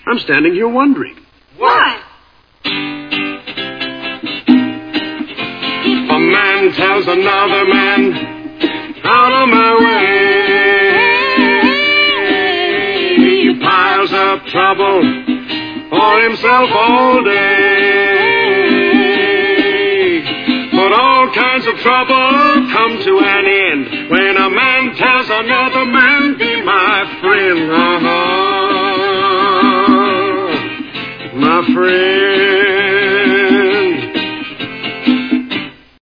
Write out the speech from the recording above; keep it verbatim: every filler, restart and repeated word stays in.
I'm standing here wondering. What? A man tells another man, out of my way. He piles up trouble for himself all day. But all kinds of trouble come to an end when a man tells another man, be my friend. Uh-huh.